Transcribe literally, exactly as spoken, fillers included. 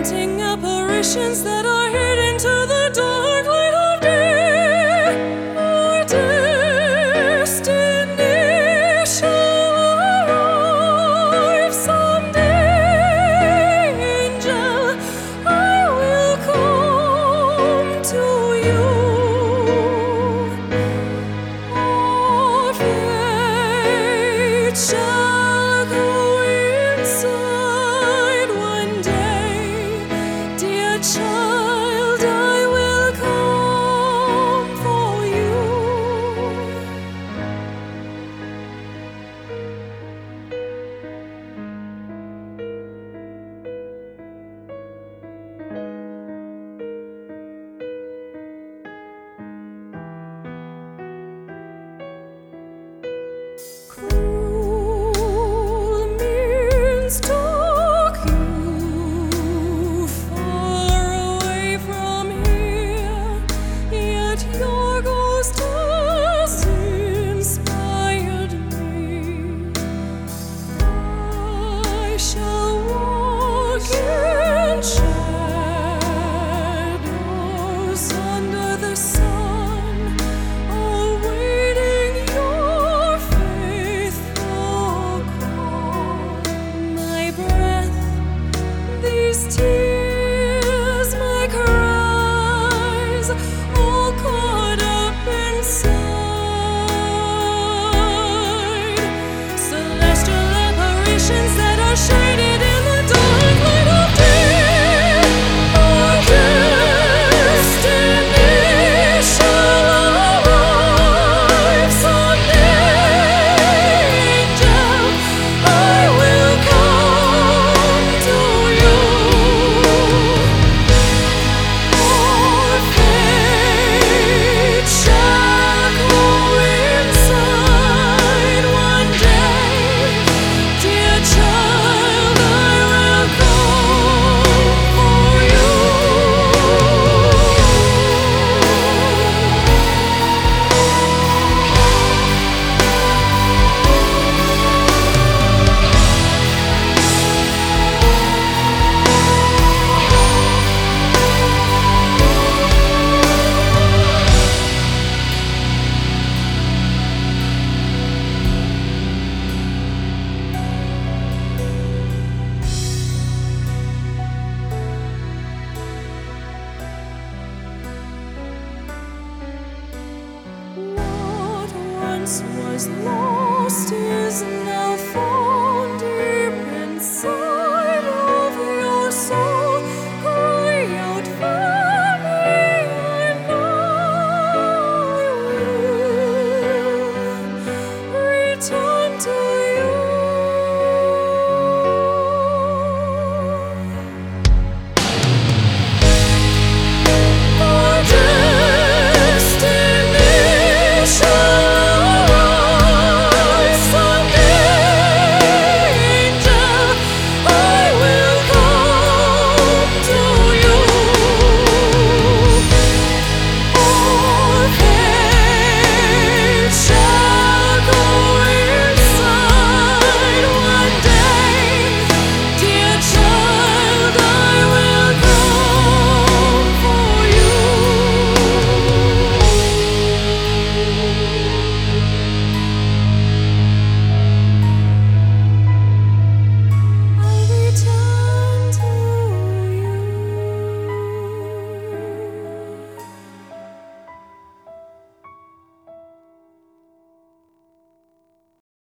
haunting apparitions that are hidden to the dark light of day. Our destiny shall arrive someday, angel. I will come to you. Our fate shall coincide one day, dear child. I will come for you. Cruel means took you far away from here, yet your ghost has inspired me. I shall walk in shadows under the sun, awaiting your faithful call. My breath, these tears, my cries, all caught up inside celestial apparitions that are shaded in the dark light of day. Our destiny shall arrive someday, angel. I will come to you. Our fate shall coincide one day, dear child. I will come for you. What once was lost